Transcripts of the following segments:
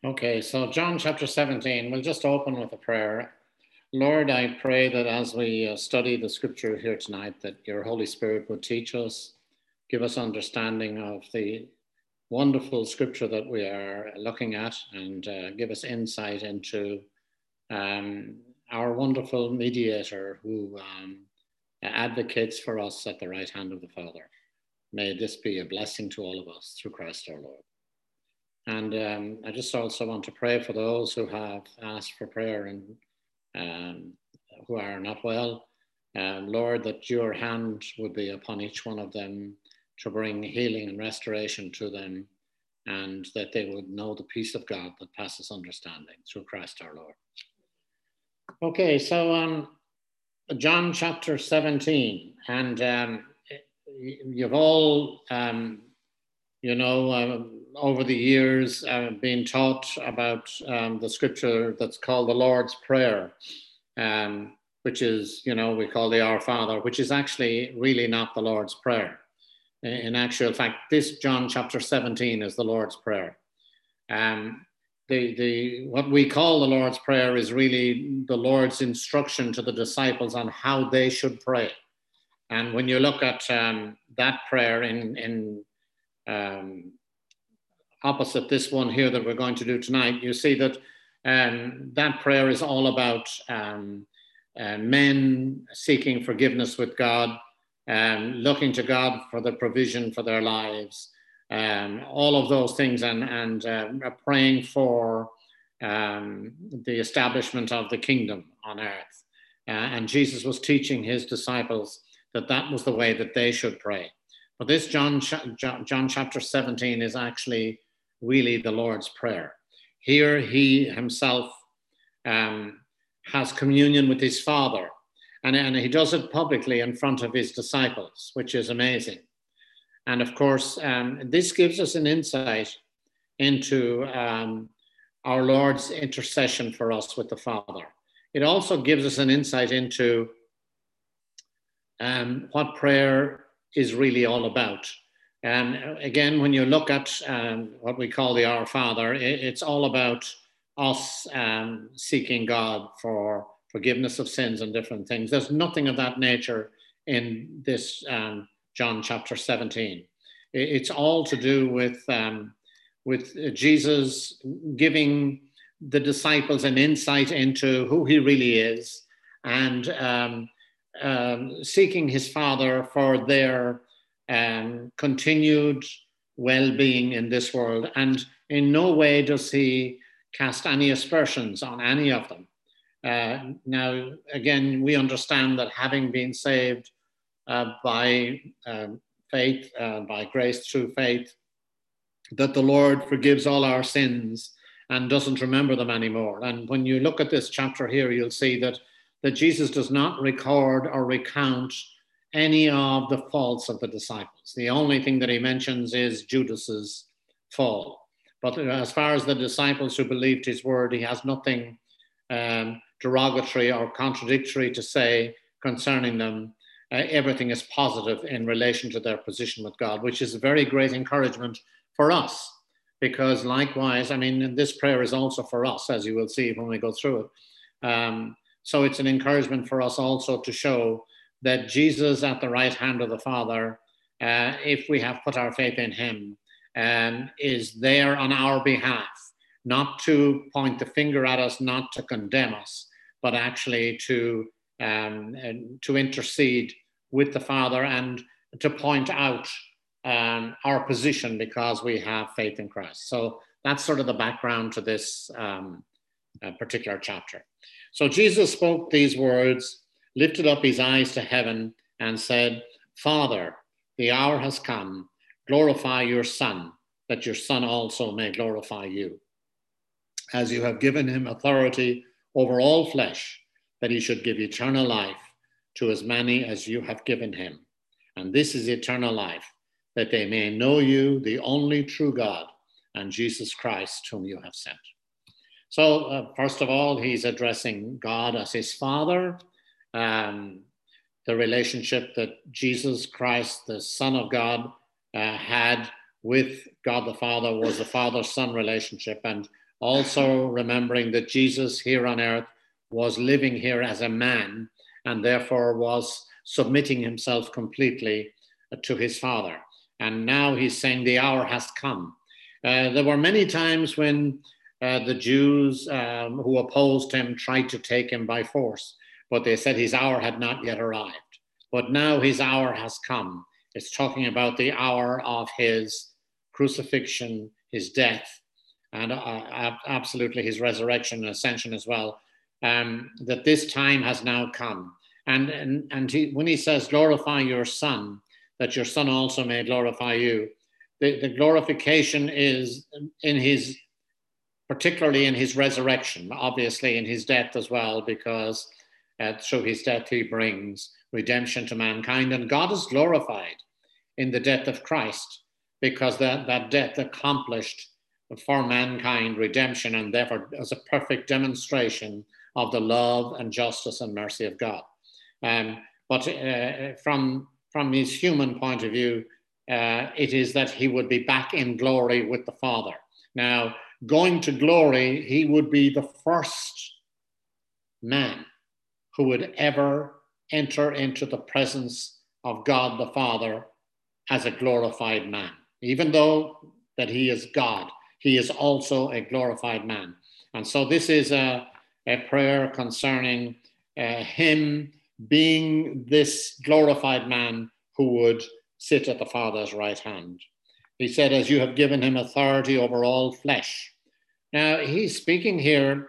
Okay, so John chapter 17, we'll just open with a prayer. Lord, I pray that as we study the scripture here tonight, that your Holy Spirit would teach us, give us understanding of the wonderful scripture that we are looking at, and give us insight into our wonderful mediator who advocates for us at the right hand of the Father. May this be a blessing to all of us through Christ our Lord. And I just also want to pray for those who have asked for prayer and who are not well. Lord, that your hand would be upon each one of them to bring healing and restoration to them, and that they would know the peace of God that passes understanding through Christ our Lord. Okay, so John chapter 17, and you've all, over the years, been taught about the scripture that's called the Lord's Prayer, which is, we call the Our Father, which is actually really not the Lord's Prayer. In actual fact, this John chapter 17 is the Lord's Prayer. What we call the Lord's Prayer is really the Lord's instruction to the disciples on how they should pray. And when you look at that prayer in opposite this one here that we're going to do tonight, you see that that prayer is all about men seeking forgiveness with God, looking to God for the provision for their lives, all of those things, and praying for the establishment of the kingdom on earth. And Jesus was teaching his disciples that was the way that they should pray. But this John chapter 17 is actually really the Lord's Prayer. Here he himself has communion with his Father, and he does it publicly in front of his disciples, which is amazing. And of course, this gives us an insight into our Lord's intercession for us with the Father. It also gives us an insight into what prayer is really all about. Again, when you look at what we call the Our Father, it's all about us seeking God for forgiveness of sins and different things. There's nothing of that nature in this John chapter 17. It's all to do with Jesus giving the disciples an insight into who he really is, and seeking his Father for their continued well-being in this world. And in no way does he cast any aspersions on any of them. Now, again, we understand that having been saved by faith, by grace through faith, that the Lord forgives all our sins and doesn't remember them anymore. And when you look at this chapter here, you'll see that Jesus does not record or recount any of the faults of the disciples. The only thing that he mentions is Judas's fall. But as far as the disciples who believed his word, he has nothing derogatory or contradictory to say concerning them. Everything is positive in relation to their position with God, which is a very great encouragement for us, because likewise, I mean, this prayer is also for us, as you will see when we go through it. So it's an encouragement for us also to show that Jesus at the right hand of the Father, if we have put our faith in him, is there on our behalf, not to point the finger at us, not to condemn us, but actually to intercede with the Father and to point out our position because we have faith in Christ. So that's sort of the background to this particular chapter. So Jesus spoke these words, lifted up his eyes to heaven and said, Father, the hour has come. Glorify your Son, that your Son also may glorify you, as you have given him authority over all flesh, that he should give eternal life to as many as you have given him. And this is eternal life, that they may know you, the only true God, and Jesus Christ, whom you have sent. So first of all, he's addressing God as his Father, the relationship that Jesus Christ, the Son of God, had with God the Father was the Father-Son relationship. And also remembering that Jesus here on earth was living here as a man and therefore was submitting himself completely to his Father. And now he's saying the hour has come. There were many times when the Jews who opposed him tried to take him by force, but they said his hour had not yet arrived. But now his hour has come. It's talking about the hour of his crucifixion, his death, and absolutely his resurrection and ascension as well, that this time has now come. And when he says, glorify your Son, that your Son also may glorify you, the glorification is in his, particularly in his resurrection, obviously in his death as well, because through his death he brings redemption to mankind. And God is glorified in the death of Christ, because that death accomplished for mankind redemption, and therefore as a perfect demonstration of the love and justice and mercy of God. But from his human point of view, it is that he would be back in glory with the Father. Now, going to glory, he would be the first man who would ever enter into the presence of God the Father as a glorified man. Even though that he is God, he is also a glorified man. And so this is a prayer concerning him being this glorified man who would sit at the Father's right hand. He said, as you have given him authority over all flesh. Now, he's speaking here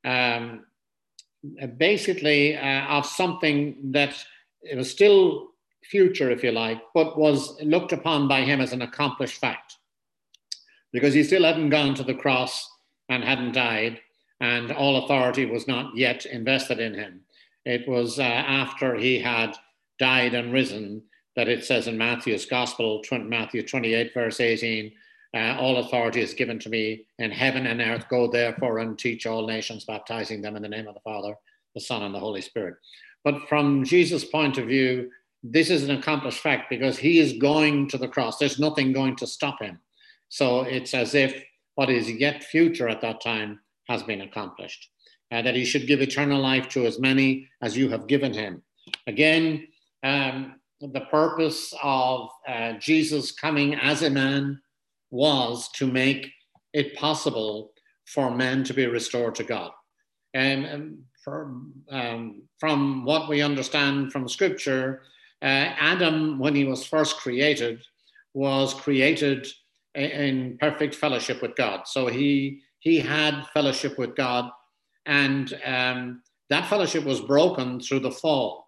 basically of something that it was still future, if you like, but was looked upon by him as an accomplished fact, because he still hadn't gone to the cross and hadn't died, and all authority was not yet invested in him. It was after he had died and risen that it says in Matthew's Gospel, Matthew 28, verse 18, all authority is given to me in heaven and earth. Go therefore and teach all nations, baptizing them in the name of the Father, the Son, and the Holy Spirit. But from Jesus' point of view, this is an accomplished fact because he is going to the cross. There's nothing going to stop him. So it's as if what is yet future at that time has been accomplished. That he should give eternal life to as many as you have given him. Again, the purpose of Jesus coming as a man was to make it possible for men to be restored to God. And from what we understand from Scripture, Adam, when he was first created, was created in perfect fellowship with God. So he had fellowship with God, and that fellowship was broken through the fall.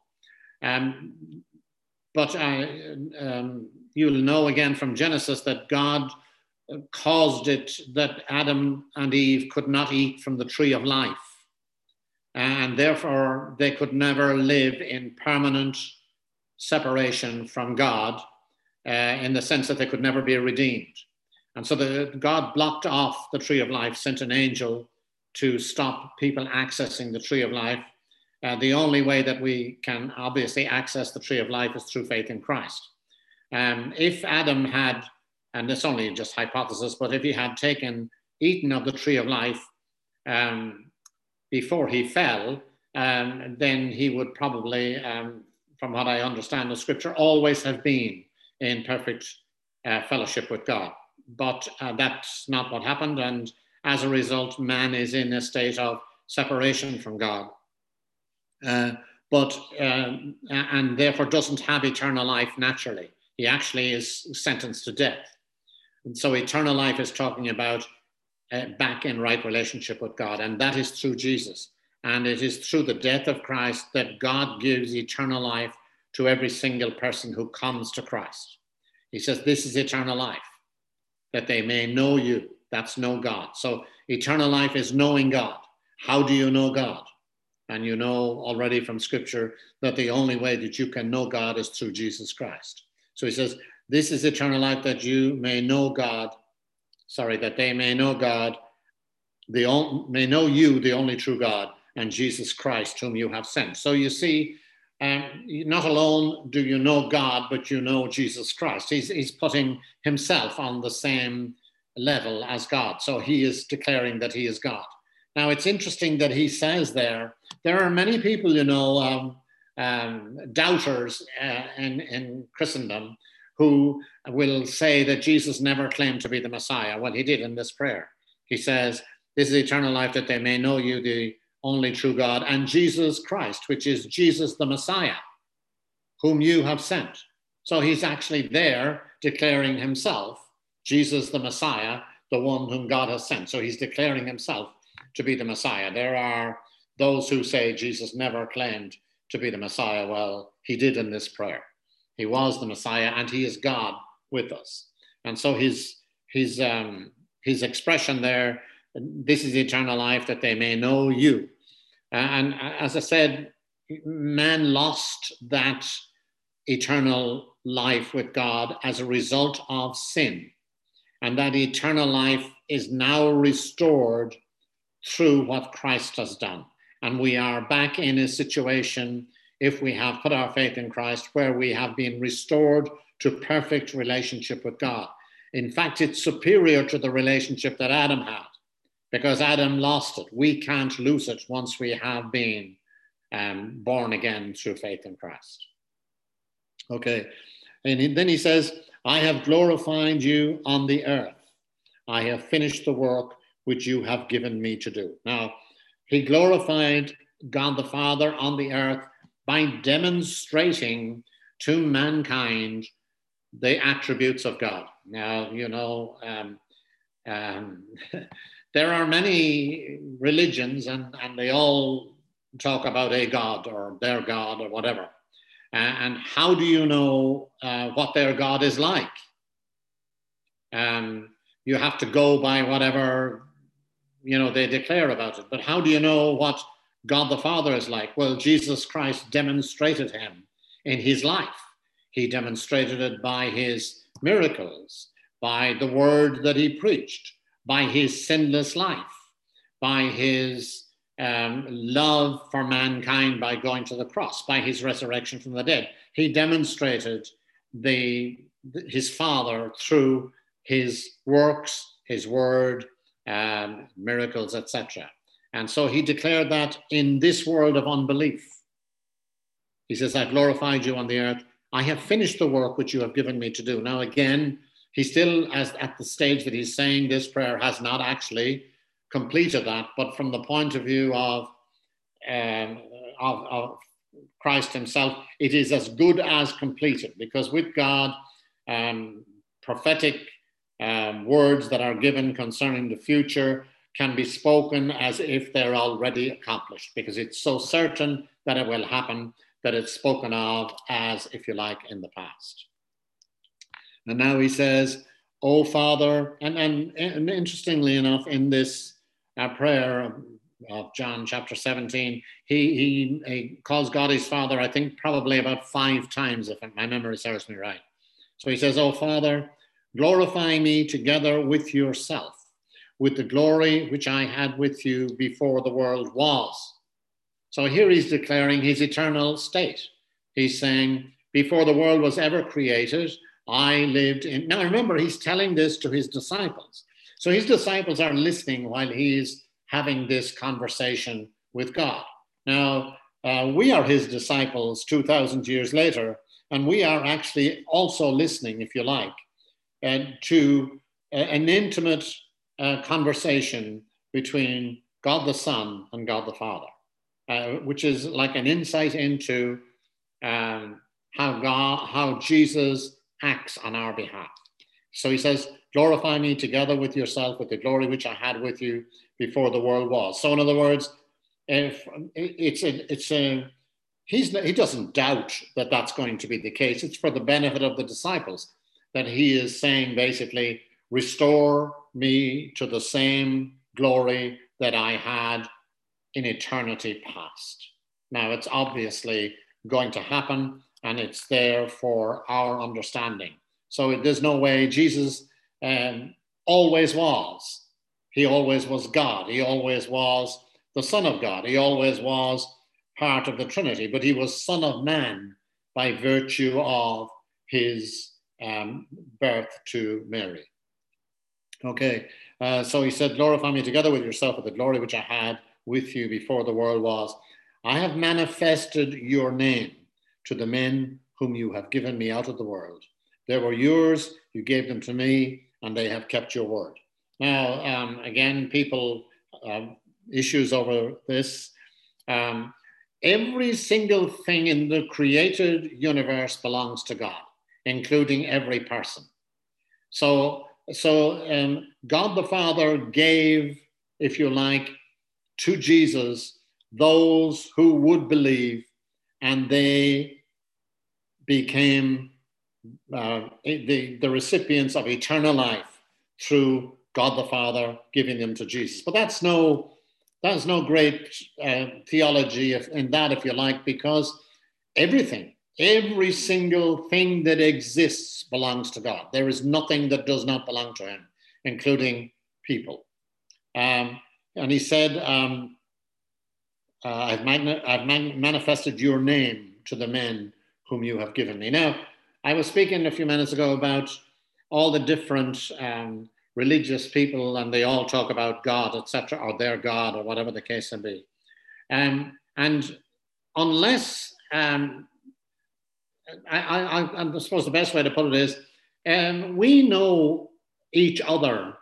But you'll know again from Genesis that God caused it that Adam and Eve could not eat from the tree of life. And therefore, they could never live in permanent separation from God in the sense that they could never be redeemed. And so God blocked off the tree of life, sent an angel to stop people accessing the tree of life. The only way that we can obviously access the tree of life is through faith in Christ. If Adam had, and it's only just hypothesis, but if he had eaten of the tree of life before he fell, then he would probably, from what I understand of Scripture, always have been in perfect fellowship with God. But that's not what happened, and as a result, man is in a state of separation from God. And therefore doesn't have eternal life naturally. He actually is sentenced to death. And so eternal life is talking about back in right relationship with God, and that is through Jesus. And it is through the death of Christ that God gives eternal life to every single person who comes to Christ. He says, this is eternal life, that they may know you. That's know God. So eternal life is knowing God. How do you know God? And you know already from Scripture that the only way that you can know God is through Jesus Christ. So he says, this is eternal life, that you may know God, that they may know God, may know you, the only true God, and Jesus Christ, whom you have sent. So you see, not alone do you know God, but you know Jesus Christ. He's putting himself on the same level as God. So he is declaring that he is God. Now, it's interesting that he says there are many people, doubters in Christendom who will say that Jesus never claimed to be the Messiah. Well, he did in this prayer. He says, this is eternal life, that they may know you, the only true God, and Jesus Christ, which is Jesus the Messiah, whom you have sent. So he's actually there declaring himself, Jesus the Messiah, the one whom God has sent. So he's declaring himself to be the Messiah. There are those who say Jesus never claimed to be the Messiah. Well, he did in this prayer. He was the Messiah, and he is God with us. And so his expression there, this is eternal life, that they may know you. And as I said, man lost that eternal life with God as a result of sin. And that eternal life is now restored through what Christ has done. And we are back in a situation, if we have put our faith in Christ, where we have been restored to perfect relationship with God. In fact, it's superior to the relationship that Adam had, because Adam lost it. We can't lose it once we have been born again through faith in Christ. Okay, and then he says, I have glorified you on the earth. I have finished the work which you have given me to do. Now, he glorified God the Father on the earth by demonstrating to mankind the attributes of God. Now, there are many religions, and they all talk about a God or their God or whatever. And how do you know what their God is like? You have to go by whatever they declare about it. But how do you know what God the Father is like? Well, Jesus Christ demonstrated him in his life. He demonstrated it by his miracles, by the word that he preached, by his sinless life, by his love for mankind by going to the cross, by his resurrection from the dead. He demonstrated his Father through his works, his word, miracles, etc. And so he declared that in this world of unbelief. He says, I've glorified you on the earth. I have finished the work which you have given me to do. Now, again, he still, as at the stage that he's saying this prayer, has not actually completed that. But from the point of view of Christ himself, it is as good as completed, because with God, prophetic words that are given concerning the future can be spoken as if they're already accomplished, because it's so certain that it will happen that it's spoken of as, if you like, in the past. And now he says, "O Father," and interestingly enough, in this prayer of John chapter 17, he calls God his Father, I think probably about 5 times, if my memory serves me right. So he says, "O Father, glorify me together with yourself, with the glory which I had with you before the world was." So here he's declaring his eternal state. He's saying, before the world was ever created, I lived in... Now remember, he's telling this to his disciples. So his disciples are listening while he's having this conversation with God. Now, we are his disciples 2,000 years later, and we are actually also listening, if you like, to an intimate conversation between God the Son and God the Father, which is like an insight into how Jesus acts on our behalf. So he says, "Glorify me together with yourself, with the glory which I had with you before the world was." So in other words, he doesn't doubt that that's going to be the case. It's for the benefit of the disciples that he is saying, basically, restore me to the same glory that I had in eternity past. Now, it's obviously going to happen, and it's there for our understanding. So there's no way. Jesus always was. He always was God. He always was the Son of God. He always was part of the Trinity, but he was Son of Man by virtue of his birth to Mary. Okay. So he said, glorify me together with yourself with the glory which I had with you before the world was. I have manifested your name to the men whom you have given me out of the world. They were yours, you gave them to me, and they have kept your word. Now, again, people, issues over this. Every single thing in the created universe belongs to God, including every person. So God the Father gave, if you like, to Jesus those who would believe, and they became the recipients of eternal life through God the Father giving them to Jesus. But that's no great theology in that, if you like, because every single thing that exists belongs to God. There is nothing that does not belong to him, including people. And he said, I've manifested your name to the men whom you have given me. Now, I was speaking a few minutes ago about all the different religious people, and they all talk about God, etc., or their God, or whatever the case may be. And unless, I suppose the best way to put it is, we know each other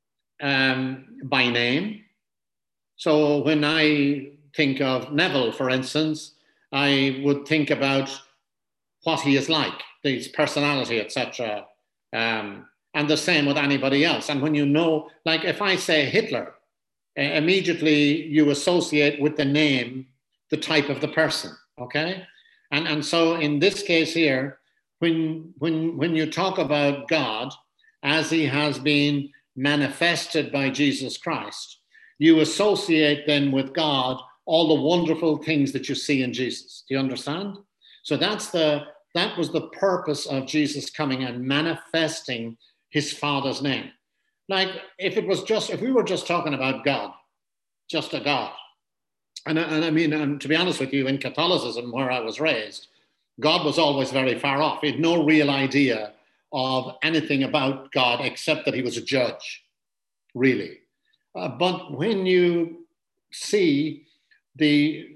by name. So when I think of Neville, for instance, I would think about what he is like, his personality, etc. And the same with anybody else. And when you know, like if I say Hitler, immediately you associate with the name the type of the person, okay? And so in this case here, when you talk about God as he has been manifested by Jesus Christ, you associate then with God all the wonderful things that you see in Jesus. Do you understand? So that was the purpose of Jesus coming and manifesting his Father's name. Like if we were just talking about God, just a God. And I mean, to be honest with you, in Catholicism, where I was raised, God was always very far off. He had no real idea of anything about God except that he was a judge, really. But when you see the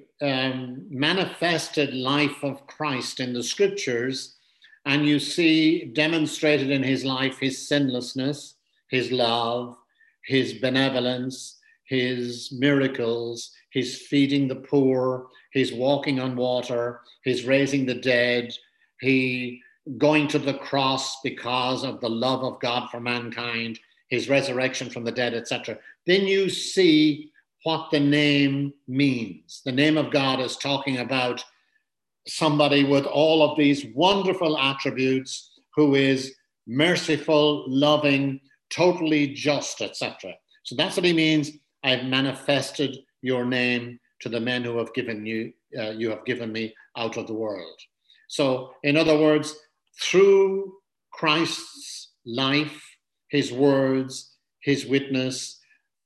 manifested life of Christ in the scriptures, and you see demonstrated in his life his sinlessness, his love, his benevolence, his miracles, his feeding the poor, his walking on water, his raising the dead, he going to the cross because of the love of God for mankind, his resurrection from the dead, etc. Then you see what the name means. The name of God is talking about somebody with all of these wonderful attributes who is merciful, loving, totally just, etc. So that's what he means. I've manifested your name to the men who have given you have given me out of the world. So in other words, through Christ's life, his words, his witness,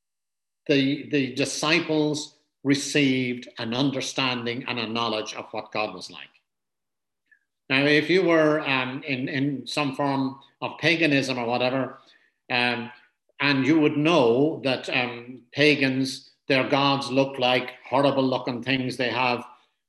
the disciples received an understanding and a knowledge of what God was like. Now, if you were in some form of paganism or whatever, and you would know that pagans, their gods look like horrible looking things. They have,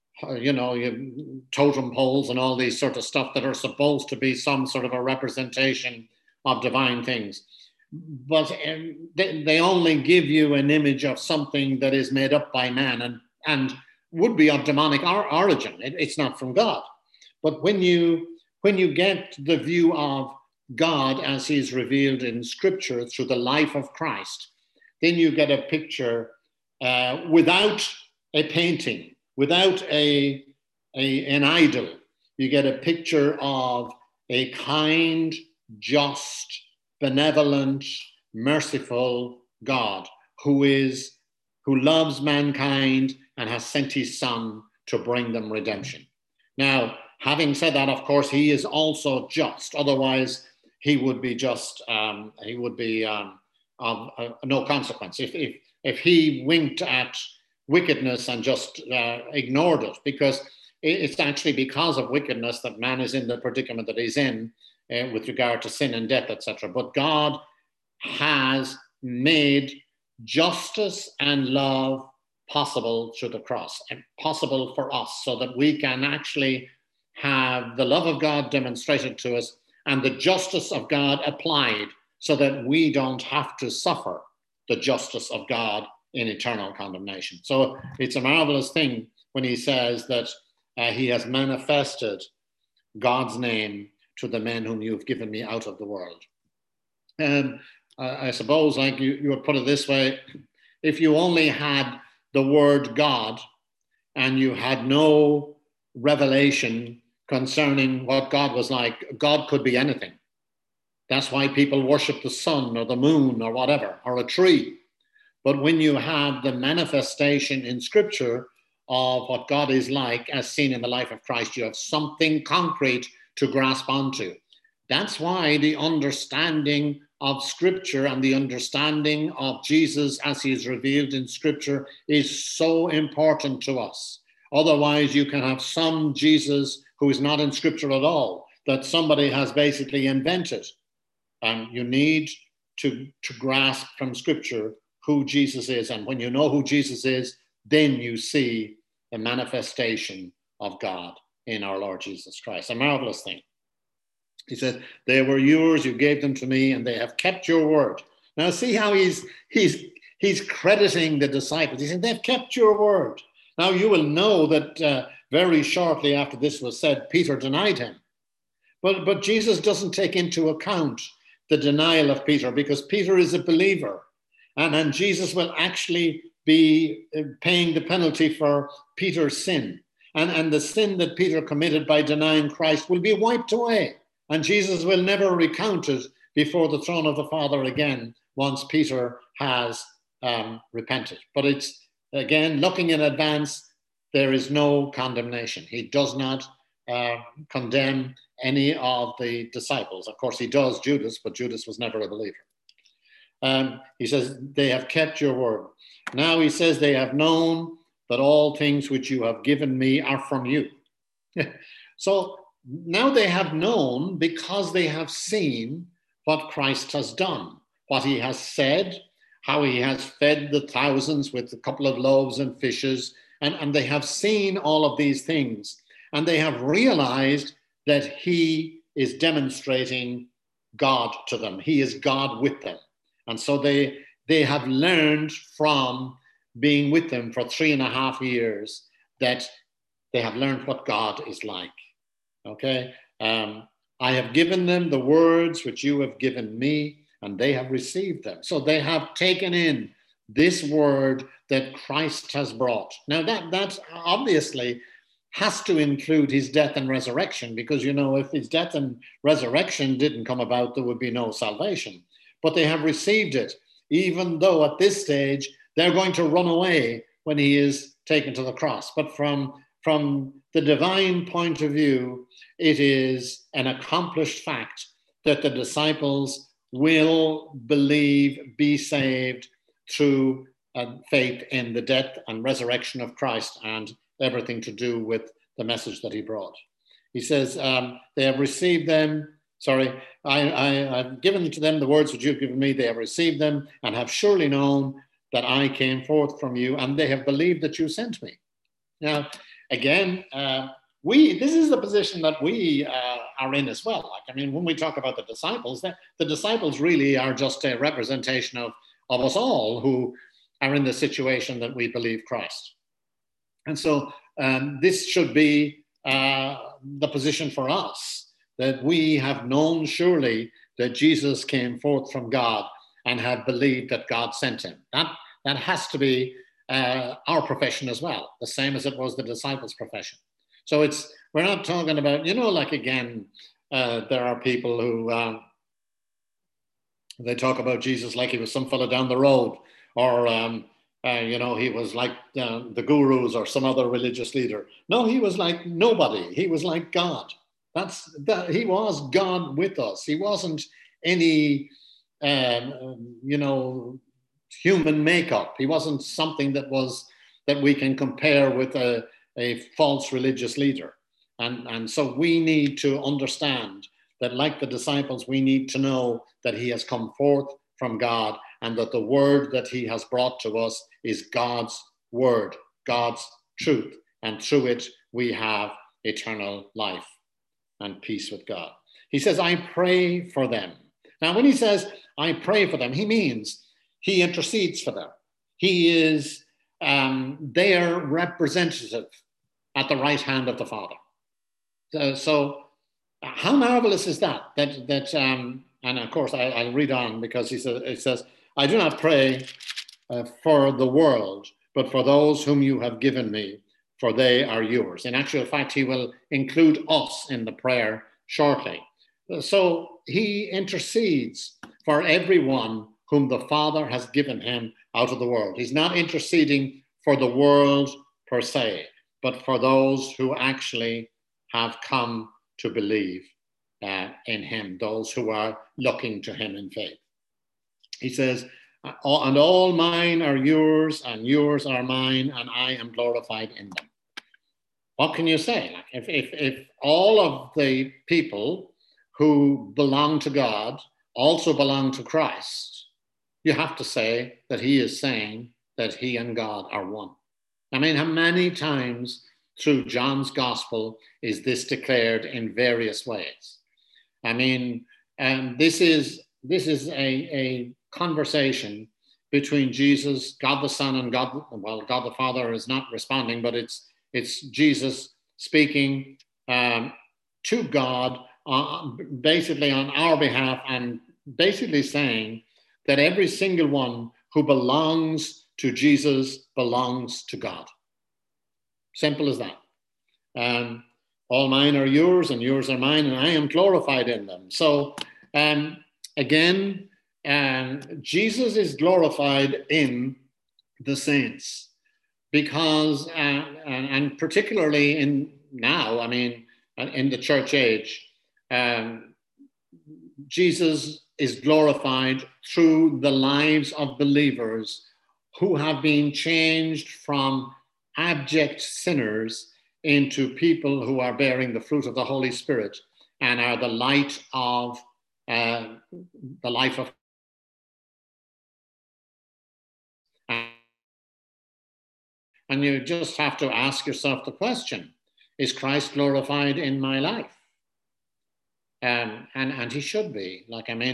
totem poles and all these sort of stuff that are supposed to be some sort of a representation of divine things. But they only give you an image of something that is made up by man and would be of demonic origin. It's not from God. But when you get the view of God as he's revealed in Scripture through the life of Christ, then you get a picture without a painting, without an idol. You get a picture of a kind, just, benevolent, merciful God who loves mankind and has sent his Son to bring them redemption. Now, having said that, of course, he is also just. Otherwise, he would be just. He would be of no consequence if he winked at wickedness and just ignored it, because it's actually because of wickedness that man is in the predicament that he's in with regard to sin and death, etc. But God has made justice and love possible through the cross, and possible for us, so that we can actually have the love of God demonstrated to us and the justice of God applied, so that we don't have to suffer the justice of God in eternal condemnation. So it's a marvelous thing when he says that he has manifested God's name to the men whom you've given me out of the world. And I suppose, like you would put it this way, if you only had the word God and you had no revelation concerning what God was like, God could be anything. That's why people worship the sun or the moon or whatever, or a tree. But when you have the manifestation in Scripture of what God is like as seen in the life of Christ, you have something concrete to grasp onto. That's why the understanding of Scripture and the understanding of Jesus as he is revealed in Scripture is so important to us. Otherwise, you can have some Jesus who is not in Scripture at all, that somebody has basically invented. And you need to grasp from Scripture who Jesus is. And when you know who Jesus is, then you see the manifestation of God in our Lord Jesus Christ. A marvelous thing. He said, they were yours, you gave them to me, and they have kept your word. Now see how he's crediting the disciples. He said, they've kept your word. Now you will know that very shortly after this was said, Peter denied him. But Jesus doesn't take into account the denial of Peter, because Peter is a believer. And Jesus will actually be paying the penalty for Peter's sin. And the sin that Peter committed by denying Christ will be wiped away. And Jesus will never recount it before the throne of the Father again once Peter has repented. But it's, again, looking in advance, there is no condemnation. He does not condemn any of the disciples. Of course, he does Judas, but Judas was never a believer. He says, they have kept your word. Now he says, they have known that all things which you have given me are from you. So now they have known because they have seen what Christ has done, what he has said, how he has fed the thousands with a couple of loaves and fishes, and they have seen all of these things. And they have realized that he is demonstrating God to them. He is God with them. And so they have learned from being with them for 3.5 years that they have learned what God is like. Okay? I have given them the words which you have given me, and they have received them. So they have taken in this word that Christ has brought. Now that obviously has to include his death and resurrection, because, you know, if his death and resurrection didn't come about, there would be no salvation. But they have received it, even though at this stage they're going to run away when he is taken to the cross. But from the divine point of view, it is an accomplished fact that the disciples will believe, be saved through faith in the death and resurrection of Christ and everything to do with the message that he brought. He says, they have received them. Sorry, I've given to them the words which you've given me. They have received them and have surely known that I came forth from you, and they have believed that you sent me. Now, again, this is the position that we are in as well. Like, I mean, when we talk about the disciples, the disciples really are just a representation of us all who are in the situation that we believe Christ. And so this should be the position for us, that we have known surely that Jesus came forth from God and have believed that God sent him. That has to be our profession as well, the same as it was the disciples' profession. So we're not talking about, you know, like, again, there are people who they talk about Jesus like he was some fella down the road, or you know, he was like the gurus or some other religious leader. No, he was like nobody. He was like God. He was God with us. He wasn't any, you know, human makeup. He wasn't something that we can compare with a false religious leader. And so we need to understand that, like the disciples, we need to know that he has come forth from God, and that the word that he has brought to us is God's word, God's truth, and through it we have eternal life and peace with God. He says, I pray for them. Now, when he says, I pray for them, he means he intercedes for them. He is their representative at the right hand of the Father. So how marvelous is that? And of course, I'll read on, because it says, I do not pray for the world, but for those whom you have given me, for they are yours. In actual fact, he will include us in the prayer shortly. So he intercedes for everyone whom the Father has given him out of the world. He's not interceding for the world per se, but for those who actually have come to believe in him, those who are looking to him in faith. He says, and all mine are yours, and yours are mine, and I am glorified in them. What can you say? If all of the people who belong to God also belong to Christ, you have to say that he is saying that he and God are one. I mean, how many times through John's gospel is this declared in various ways? I mean, this is a conversation between Jesus, God the Son, and God the Father is not responding, but it's Jesus speaking to God basically on our behalf, and basically saying that every single one who belongs to Jesus belongs to God. Simple as that. All mine are yours, and yours are mine, and I am glorified in them. So again, Jesus is glorified in the saints, because, and particularly in the church age, Jesus is glorified through the lives of believers who have been changed from abject sinners into people who are bearing the fruit of the Holy Spirit and are the light of the life of. And you just have to ask yourself the question, is Christ glorified in my life? And he should be.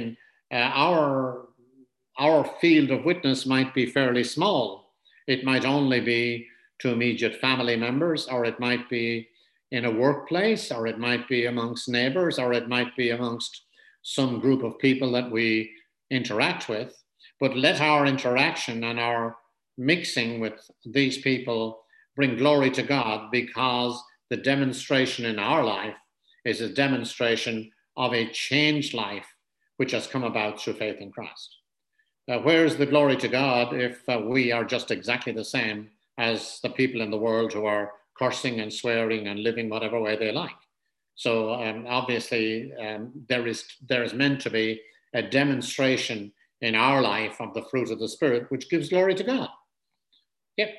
Our field of witness might be fairly small. It might only be to immediate family members, or it might be in a workplace, or it might be amongst neighbors, or it might be amongst some group of people that we interact with. But let our interaction and our mixing with these people bring glory to God, because the demonstration in our life is a demonstration of a changed life which has come about through faith in Christ. Where is the glory to God if we are just exactly the same as the people in the world who are cursing and swearing and living whatever way they like? So obviously there is meant to be a demonstration in our life of the fruit of the Spirit, which gives glory to God. Yep.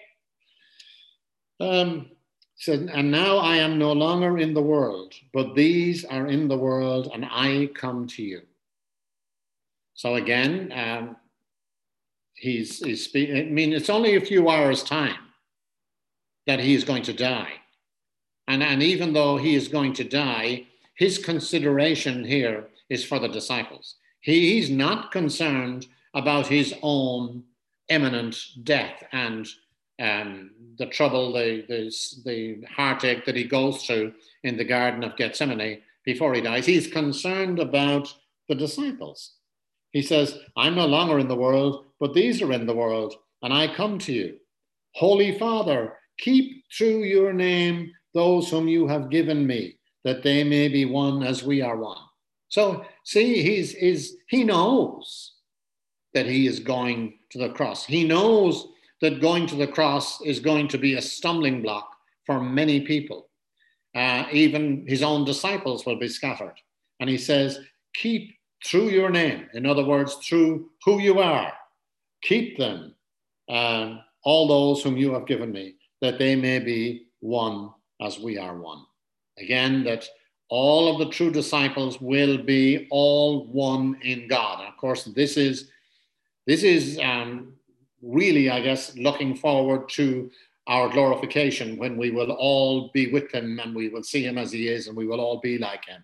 So, and now I am no longer in the world, but these are in the world, and I come to you. So again, he's speaking. I mean, it's only a few hours' time that he is going to die. And even though he is going to die, his consideration here is for the disciples. He's not concerned about his own imminent death and the trouble, the heartache that he goes through in the Garden of Gethsemane before he dies. He's concerned about the disciples. He says, I'm no longer in the world, but these are in the world, and I come to you. Holy Father, keep through your name those whom you have given me, that they may be one as we are one. So see, he knows that he is going to the cross. He knows that going to the cross is going to be a stumbling block for many people. Even his own disciples will be scattered. And he says, keep through your name, in other words, through who you are, keep them, all those whom you have given me, that they may be one as we are one. Again, that all of the true disciples will be all one in God. And of course, this is This is really, I guess, looking forward to our glorification, when we will all be with him and we will see him as he is and we will all be like him.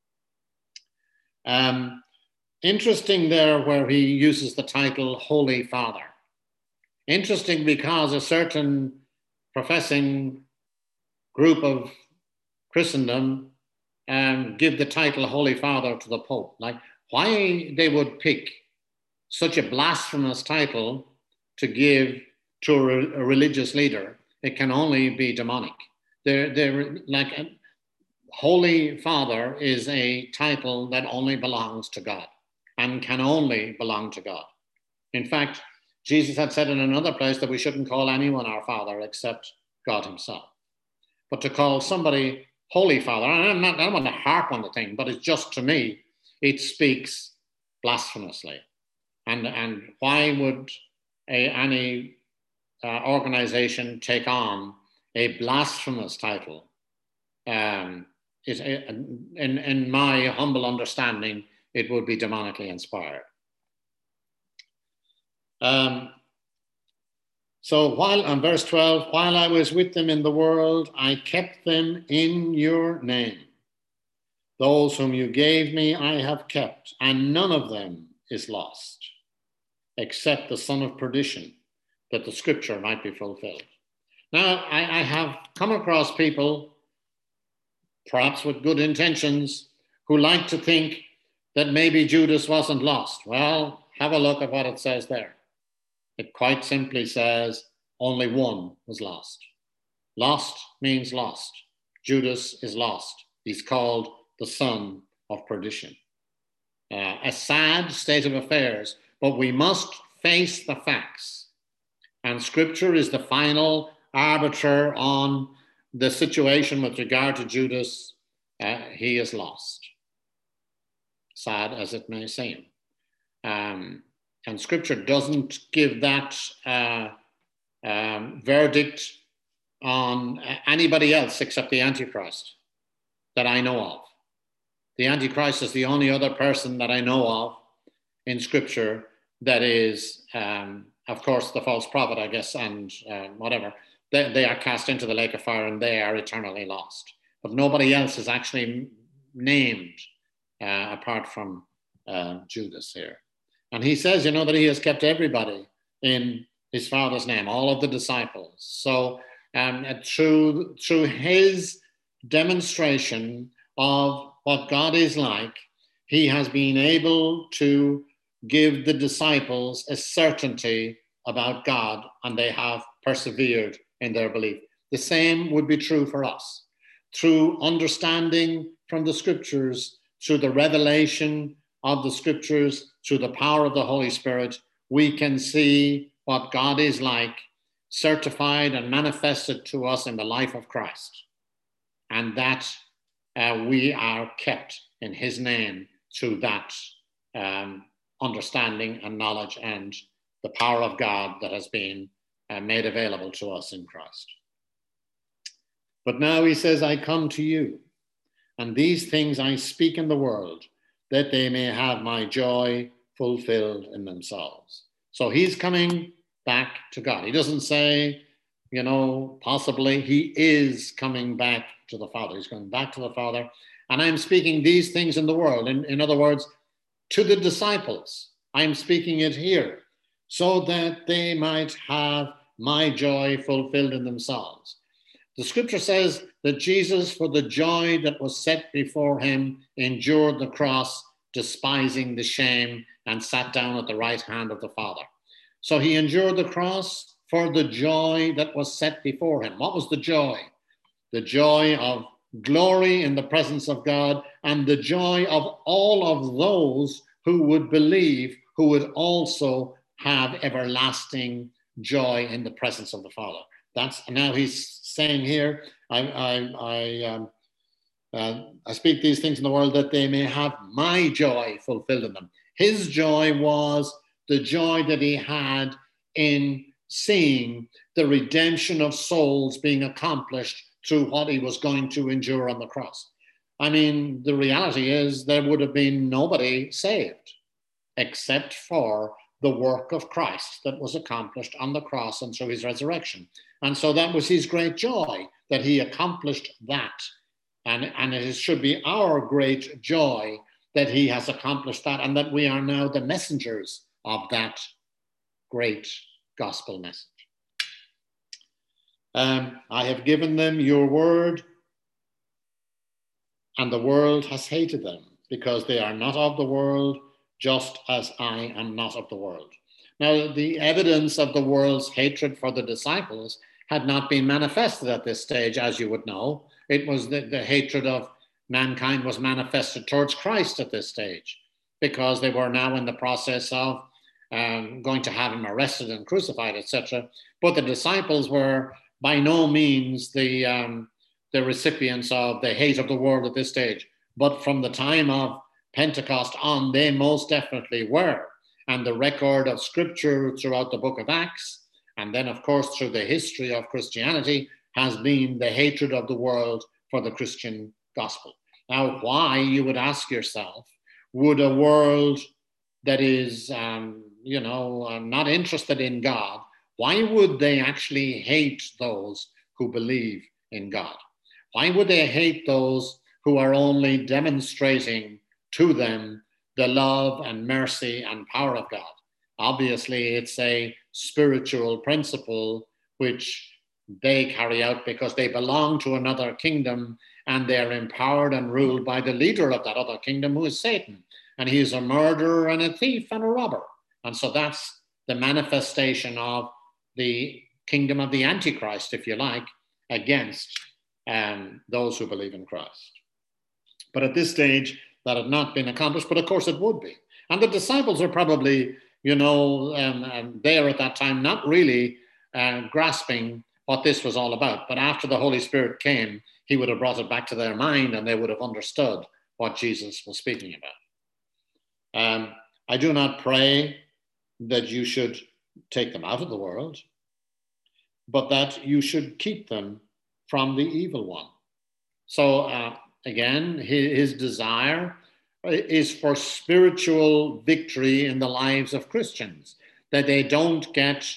Interesting there where he uses the title Holy Father. Interesting because a certain professing group of Christendom give the title Holy Father to the Pope. Like, why they would pick such a blasphemous title to give to a religious leader, it can only be demonic. They're like, Holy Father is a title that only belongs to God and can only belong to God. In fact, Jesus had said in another place that we shouldn't call anyone our Father except God himself. But to call somebody Holy Father, and I don't want to harp on the thing, but it's just, to me, it speaks blasphemously. And why would any organization take on a blasphemous title? In my humble understanding, it would be demonically inspired. So while, on verse 12, while I was with them in the world, I kept them in your name. Those whom you gave me, I have kept, and none of them is lost, except the son of perdition, that the scripture might be fulfilled. Now, I have come across people, perhaps with good intentions, who like to think that maybe Judas wasn't lost. Well, have a look at what it says there. It quite simply says only one was lost. Lost means lost. Judas is lost. He's called the son of perdition. A sad state of affairs, but we must face the facts. And scripture is the final arbiter on the situation with regard to Judas. He is lost. Sad as it may seem. And scripture doesn't give that verdict on anybody else except the Antichrist that I know of. The Antichrist is the only other person that I know of in scripture that is, of course, the false prophet, I guess, and whatever. They are cast into the lake of fire and they are eternally lost. But nobody else is actually named apart from Judas here. And he says, that he has kept everybody in his Father's name, all of the disciples. So through his demonstration of what God is like, he has been able to give the disciples a certainty about God, and they have persevered in their belief. The same would be true for us. Through understanding from the scriptures, through the revelation of the scriptures, through the power of the Holy Spirit, we can see what God is like, certified and manifested to us in the life of Christ. And that we are kept in his name through that understanding and knowledge and the power of God that has been made available to us in Christ. But now he says, I come to you, and these things I speak in the world, that they may have my joy fulfilled in themselves. So he's coming back to God. He doesn't say, possibly. He is coming back to the Father. He's going back to the Father. And I'm speaking these things in the world. In other words, to the disciples, I'm speaking it here, so that they might have my joy fulfilled in themselves. The scripture says that Jesus, for the joy that was set before him, endured the cross, despising the shame, and sat down at the right hand of the Father. So he endured the cross for the joy that was set before him. What was the joy? The joy of glory in the presence of God, and the joy of all of those who would believe, who would also have everlasting joy in the presence of the Father. That's now he's saying here, I speak these things in the world that they may have my joy fulfilled in them. His joy was the joy that he had in seeing the redemption of souls being accomplished through what he was going to endure on the cross. I mean, the reality is there would have been nobody saved except for the work of Christ that was accomplished on the cross and through his resurrection. And so that was his great joy, that he accomplished that. And it should be our great joy that he has accomplished that, and that we are now the messengers of that great gospel message. I have given them your word, and the world has hated them, because they are not of the world, just as I am not of the world. Now, the evidence of the world's hatred for the disciples had not been manifested at this stage, as you would know. It was the hatred of mankind was manifested towards Christ at this stage, because they were now in the process of going to have him arrested and crucified, etc. But the disciples were by no means the recipients of the hate of the world at this stage. But from the time of Pentecost on, they most definitely were. And the record of Scripture throughout the book of Acts, and then, of course, through the history of Christianity, has been the hatred of the world for the Christian gospel. Now, why, you would ask yourself, would a world that is, not interested in God, why would they actually hate those who believe in God? Why would they hate those who are only demonstrating to them the love and mercy and power of God? Obviously, it's a spiritual principle which they carry out because they belong to another kingdom, and they're empowered and ruled by the leader of that other kingdom, who is Satan. And he is a murderer and a thief and a robber. And so that's the manifestation of the kingdom of the Antichrist, if you like, against those who believe in Christ. But at this stage, that had not been accomplished, but of course it would be. And the disciples are probably, there at that time, not really grasping what this was all about. But after the Holy Spirit came, he would have brought it back to their mind, and they would have understood what Jesus was speaking about. I do not pray that you should take them out of the world, but that you should keep them from the evil one. So again, his desire is for spiritual victory in the lives of Christians, that they don't get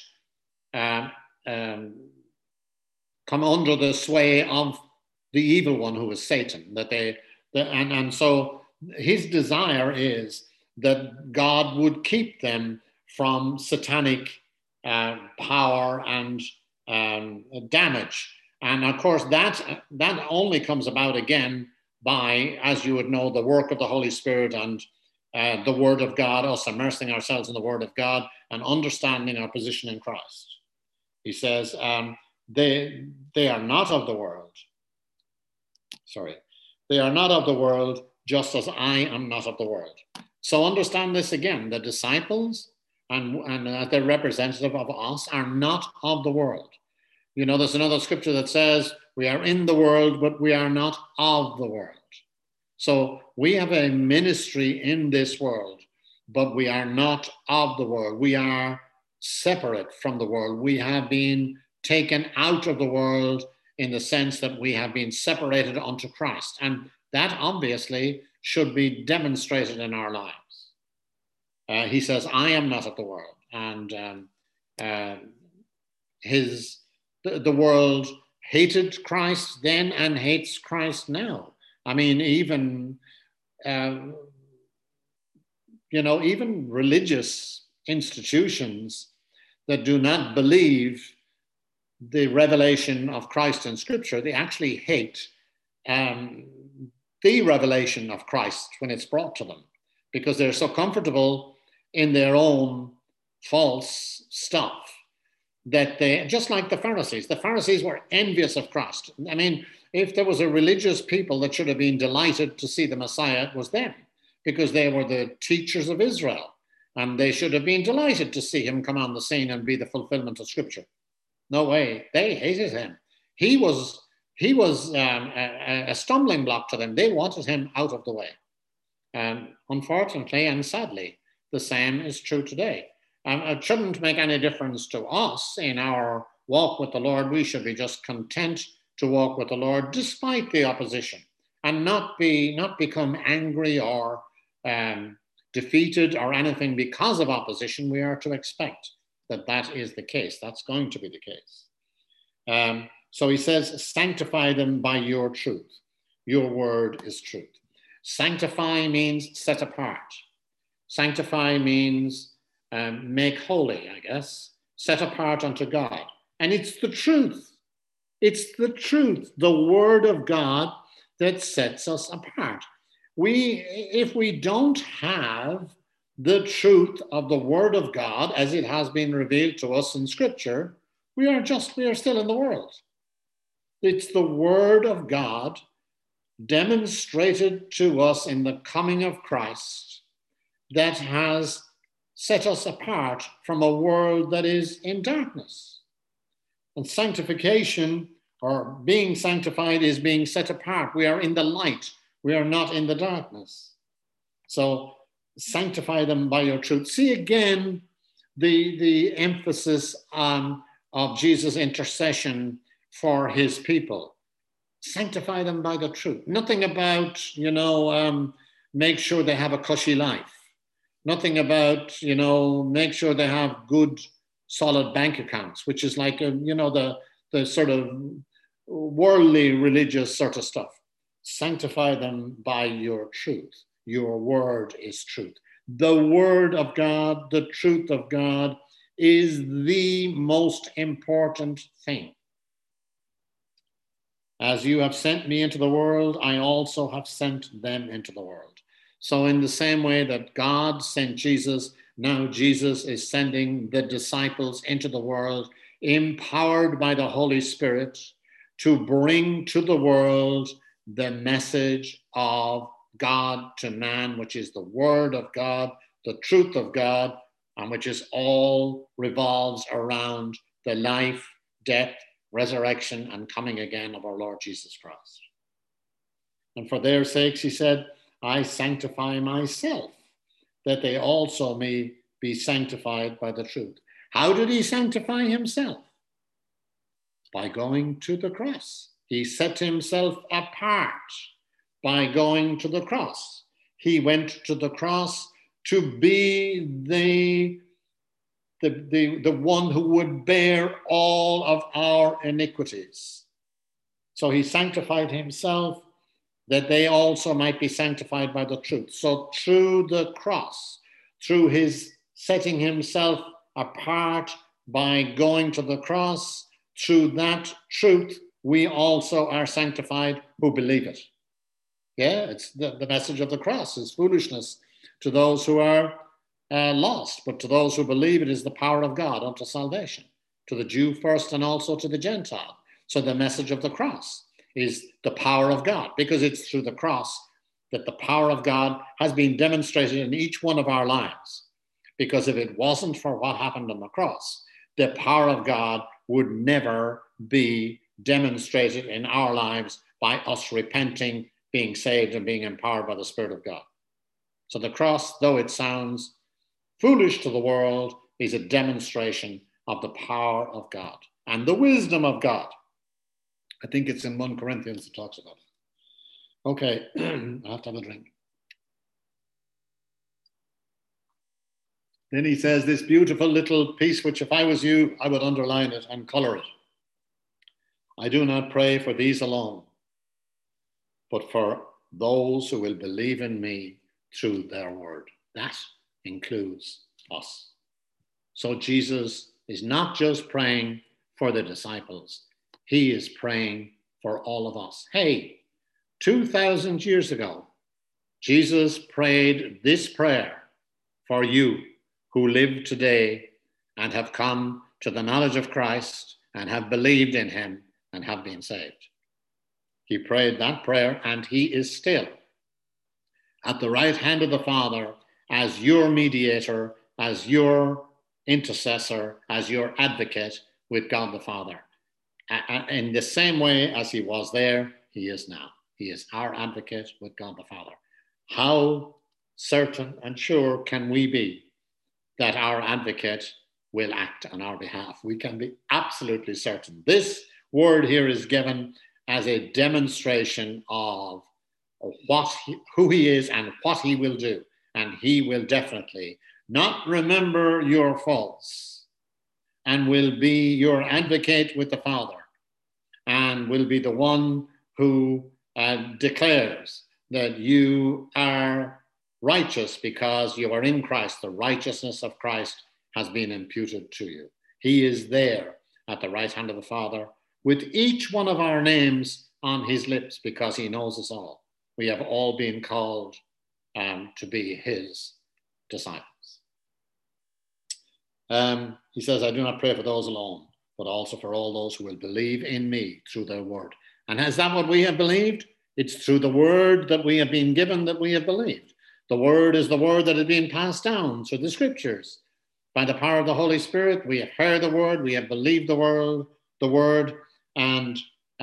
come under the sway of the evil one, who is Satan. And so his desire is that God would keep them from satanic power and damage. And of course, that only comes about again by, as you would know, the work of the Holy Spirit and the Word of God, us immersing ourselves in the Word of God and understanding our position in Christ. He says, they are not of the world. They are not of the world, just as I am not of the world. So understand this again. The disciples and the representative of us are not of the world. You know, there's another scripture that says, we are in the world, but we are not of the world. So we have a ministry in this world, but we are not of the world. We are separate from the world. We have been taken out of the world in the sense that we have been separated unto Christ. And that obviously should be demonstrated in our lives. He says, I am not of the world. And the world hated Christ then and hates Christ now. I mean, even religious institutions that do not believe the revelation of Christ in Scripture, they actually hate the revelation of Christ when it's brought to them, because they're so comfortable in their own false stuff that they, just like the Pharisees were envious of Christ. I mean, if there was a religious people that should have been delighted to see the Messiah, it was them, because they were the teachers of Israel, and they should have been delighted to see him come on the scene and be the fulfillment of Scripture. No way. They hated him. He was a stumbling block to them. They wanted him out of the way. Unfortunately and sadly, the same is true today. It shouldn't make any difference to us in our walk with the Lord. We should be just content to walk with the Lord despite the opposition, and not become angry or defeated or anything because of opposition, we are to expect that that is the case. That's going to be the case. So he says, sanctify them by your truth. Your word is truth. Sanctify means set apart. Sanctify means make holy, I guess, set apart unto God. And it's the truth. It's the truth, the word of God that sets us apart. If we don't have the truth of the word of God as it has been revealed to us in Scripture, we are still in the world. It's the word of God demonstrated to us in the coming of Christ that has set us apart from a world that is in darkness. And sanctification, or being sanctified, is being set apart. We are in the light. We are not in the darkness. So sanctify them by your truth. See again the emphasis of Jesus' intercession for his people. Sanctify them by the truth. Nothing about, make sure they have a cushy life. Nothing about, make sure they have good, solid bank accounts, which is like, the sort of worldly religious sort of stuff. Sanctify them by your truth. Your word is truth. The word of God, the truth of God, is the most important thing. As you have sent me into the world, I also have sent them into the world. So in the same way that God sent Jesus, now Jesus is sending the disciples into the world, empowered by the Holy Spirit to bring to the world the message of God to man, which is the word of God, the truth of God, and which is all revolves around the life, death, resurrection, and coming again of our Lord Jesus Christ. And for their sakes, he said, I sanctify myself, that they also may be sanctified by the truth. How did he sanctify himself? By going to the cross. He set himself apart by going to the cross. He went to the cross to be the one who would bear all of our iniquities. So he sanctified himself that they also might be sanctified by the truth. So through the cross, through his setting himself apart by going to the cross, through that truth, we also are sanctified who believe it. Yeah, it's the message of the cross is foolishness to those who are lost, but to those who believe it is the power of God unto salvation, to the Jew first and also to the Gentile. So the message of the cross is the power of God, because it's through the cross that the power of God has been demonstrated in each one of our lives. Because if it wasn't for what happened on the cross, the power of God would never be demonstrated in our lives by us repenting, being saved, and being empowered by the Spirit of God. So the cross, though it sounds foolish to the world, is a demonstration of the power of God and the wisdom of God. I think it's in 1 Corinthians it talks about it. Okay, I have to have a drink. Then he says this beautiful little piece, which if I was you, I would underline it and color it. I do not pray for these alone, but for those who will believe in me through their word. That includes us. So Jesus is not just praying for the disciples. He is praying for all of us. Hey, 2,000 years ago, Jesus prayed this prayer for you who live today and have come to the knowledge of Christ and have believed in him and have been saved. He prayed that prayer, and he is still at the right hand of the Father as your mediator, as your intercessor, as your advocate with God the Father. In the same way as he was there, he is now. He is our advocate with God the Father. How certain and sure can we be that our advocate will act on our behalf? We can be absolutely certain. This word here is given as a demonstration of who he is and what he will do. and he will definitely not remember your faults and will be your advocate with the Father and will be the one who declares that you are righteous because you are in Christ. The righteousness of Christ has been imputed to you. He is there at the right hand of the Father with each one of our names on his lips because he knows us all. We have all been called to be his disciples. He says, I do not pray for those alone, but also for all those who will believe in me through their word. And is that what we have believed? It's through the word that we have been given that we have believed. The word is the word that has been passed down through the scriptures. By the power of the Holy Spirit, we have heard the word, we have believed the word, and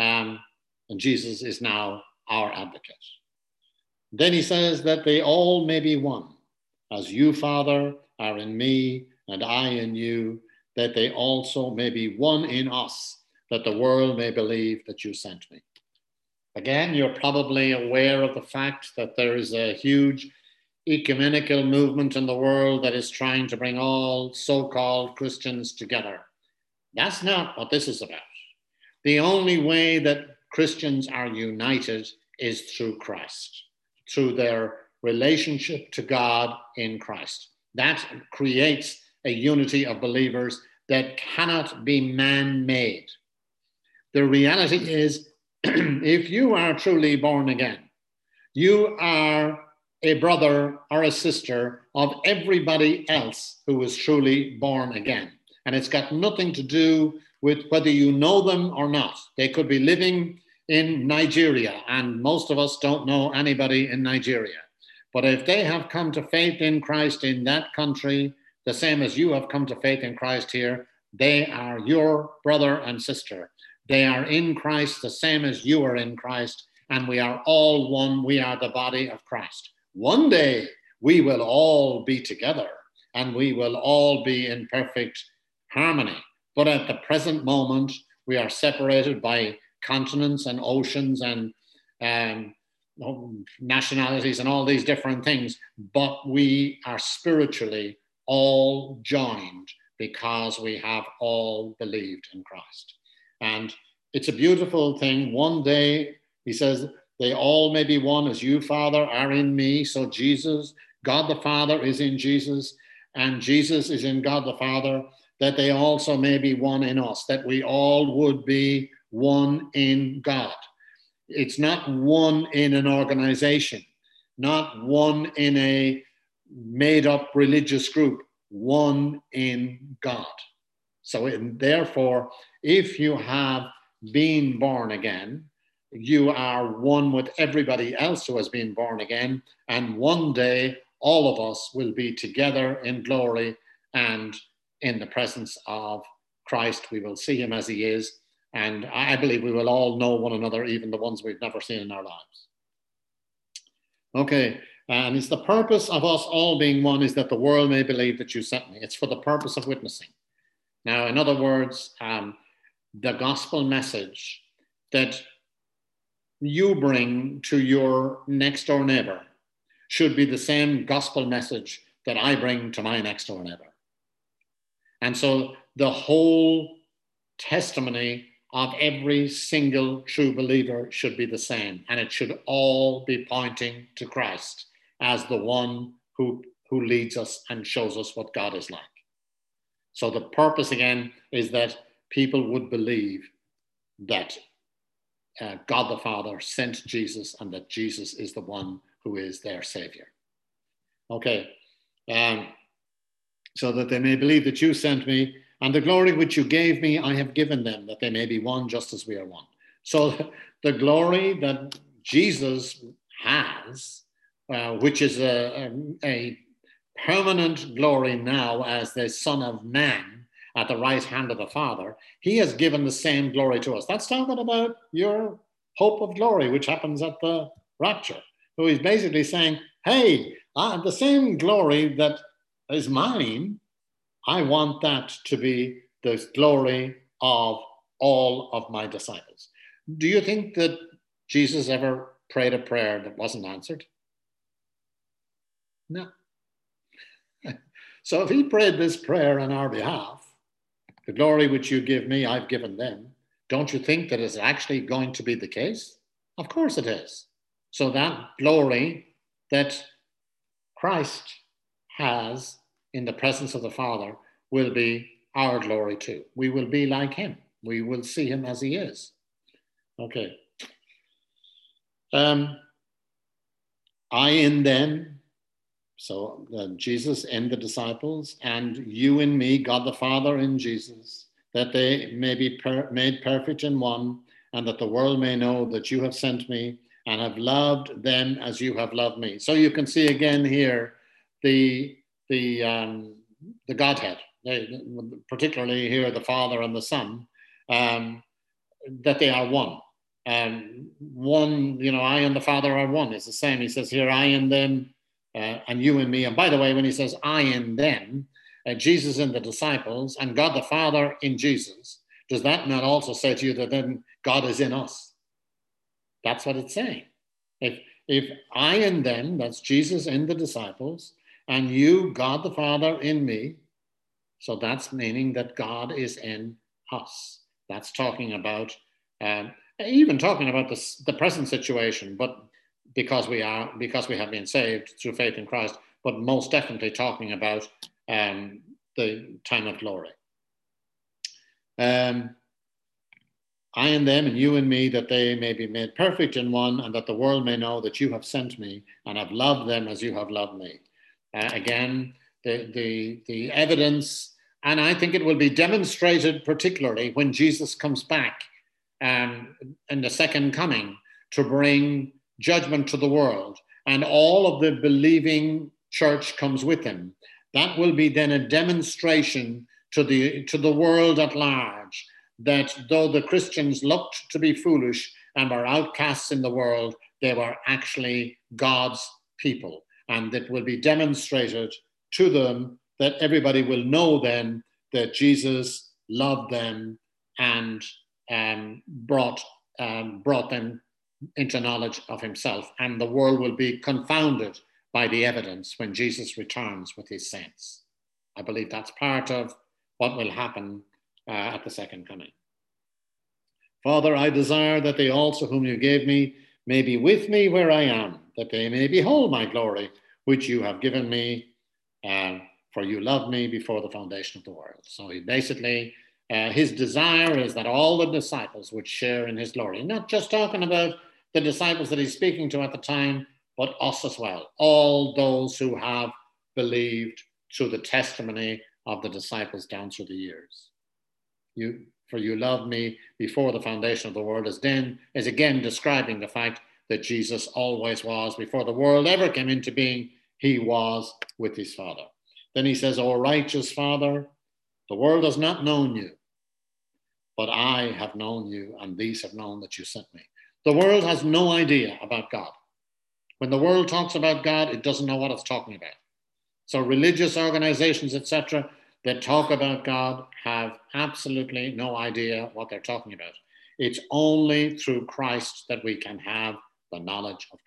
Jesus is now our advocate. Then he says that they all may be one, as you, Father, are in me, and I in you, that they also may be one in us, that the world may believe that you sent me. Again, you're probably aware of the fact that there is a huge ecumenical movement in the world that is trying to bring all so-called Christians together. That's not what this is about. The only way that Christians are united is through Christ, through their relationship to God in Christ. That creates a unity of believers that cannot be man-made. The reality is, if you are truly born again, you are a brother or a sister of everybody else who is truly born again. And it's got nothing to do with whether you know them or not. They could be living in Nigeria, and most of us don't know anybody in Nigeria. But if they have come to faith in Christ in that country, the same as you have come to faith in Christ here, they are your brother and sister. They are in Christ the same as you are in Christ, and we are all one. We are the body of Christ. One day we will all be together and we will all be in perfect harmony. But at the present moment, we are separated by continents and oceans and nationalities and all these different things. But we are spiritually all joined because we have all believed in Christ. And it's a beautiful thing. One day, he says, they all may be one as you, Father, are in me. So Jesus, God the Father is in Jesus, and Jesus is in God the Father, that they also may be one in us, that we all would be one in God. It's not one in an organization, not one in a made-up religious group, one in God. So therefore, if you have been born again, you are one with everybody else who has been born again, and one day all of us will be together in glory and in the presence of Christ. We will see him as he is, and I believe we will all know one another, even the ones we've never seen in our lives. Okay, and it's the purpose of us all being one is that the world may believe that you sent me. It's for the purpose of witnessing. Now, in other words, the gospel message that you bring to your next door neighbor should be the same gospel message that I bring to my next door neighbor. And so the whole testimony of every single true believer should be the same. And it should all be pointing to Christ as the one who leads us and shows us what God is like. So the purpose again is that people would believe that God the Father sent Jesus and that Jesus is the one who is their Savior. Okay, so that they may believe that you sent me, and the glory which you gave me, I have given them, that they may be one just as we are one. So the glory that Jesus has, which is a permanent glory now as the Son of Man at the right hand of the Father, he has given the same glory to us. That's talking about your hope of glory, which happens at the rapture. So he's basically saying, hey, the same glory that is mine, I want that to be the glory of all of my disciples. Do you think that Jesus ever prayed a prayer that wasn't answered? No. So if he prayed this prayer on our behalf, the glory which you give me, I've given them, don't you think that it's actually going to be the case? Of course it is. So that glory that Christ has in the presence of the Father will be our glory too. We will be like him. We will see him as he is. Okay. I in them, so Jesus in the disciples, and you in me, God the Father in Jesus, that they may be made perfect in one, and that the world may know that you have sent me and have loved them as you have loved me. So you can see again here the Godhead, particularly here the Father and the Son, that they are one. One, I and the Father are one. It's the same. He says here, I and them, and you and me. And by the way, when he says I and them, Jesus and the disciples, and God the Father in Jesus, does that not also say to you that then God is in us? That's what it's saying. If I and them, that's Jesus and the disciples, and you, God the Father, in me, so that's meaning that God is in us. That's talking about, even talking about the present situation, but because we have been saved through faith in Christ, but most definitely talking about the time of glory. I and them and you and me, that they may be made perfect in one, and that the world may know that you have sent me and have loved them as you have loved me. Again, the evidence, and I think it will be demonstrated particularly when Jesus comes back in the second coming to bring judgment to the world, and all of the believing church comes with him. That will be then a demonstration to the world at large that though the Christians looked to be foolish and were outcasts in the world, they were actually God's people. And it will be demonstrated to them that everybody will know then that Jesus loved them and brought them into knowledge of himself. And the world will be confounded by the evidence when Jesus returns with his saints. I believe that's part of what will happen at the second coming. Father, I desire that they also whom you gave me may be with me where I am, that they may behold my glory, which you have given me, for you loved me before the foundation of the world. So he basically, his desire is that all the disciples would share in his glory. Not just talking about the disciples that he's speaking to at the time, but us as well. All those who have believed through the testimony of the disciples down through the years. For you loved me before the foundation of the world is again describing the fact that Jesus always was. Before the world ever came into being, he was with his Father. Then he says, O righteous Father, the world has not known you, but I have known you, and these have known that you sent me. The world has no idea about God. When the world talks about God, it doesn't know what it's talking about. So religious organizations, etc., that talk about God have absolutely no idea what they're talking about. It's only through Christ that we can have the knowledge of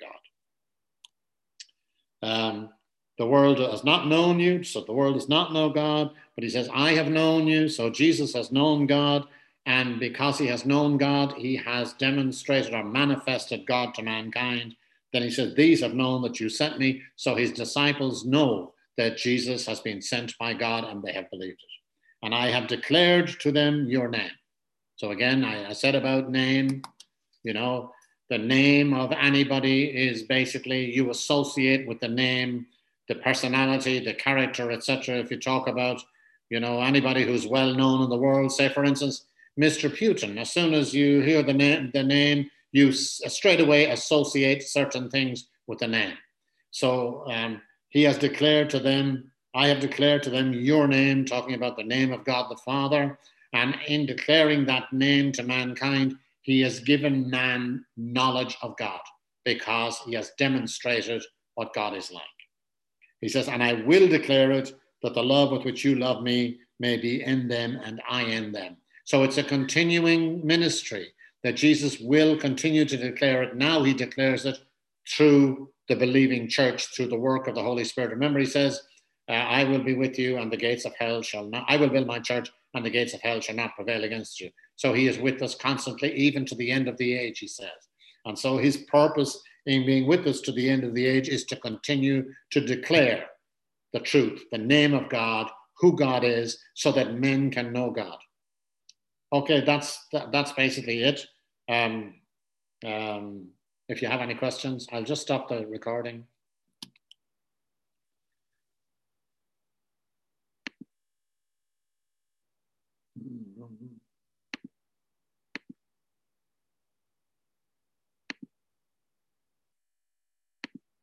God. The world has not known you, so the world does not know God, but he says, I have known you, so Jesus has known God, and because he has known God, he has demonstrated or manifested God to mankind. Then he says, these have known that you sent me, so his disciples know that Jesus has been sent by God and they have believed it. And I have declared to them your name. So again, I said about name, the name of anybody is basically you associate with the name, the personality, the character, etc. If you talk about, anybody who's well known in the world, say for instance, Mr. Putin, as soon as you hear the name, you straight away associate certain things with the name. So he has declared to them, I have declared to them your name, talking about the name of God the Father. And in declaring that name to mankind, he has given man knowledge of God because he has demonstrated what God is like. He says, and I will declare it, that the love with which you love me may be in them and I in them. So it's a continuing ministry that Jesus will continue to declare it. Now he declares it through the believing church, through the work of the Holy Spirit. Remember, he says, I will be with you, and the gates of hell shall not. I will build my church, and the gates of hell shall not prevail against you. So he is with us constantly, even to the end of the age, he says. And so his purpose in being with us to the end of the age is to continue to declare the truth, the name of God, who God is, so that men can know God. Okay, that's basically it. Um, if you have any questions, I'll just stop the recording.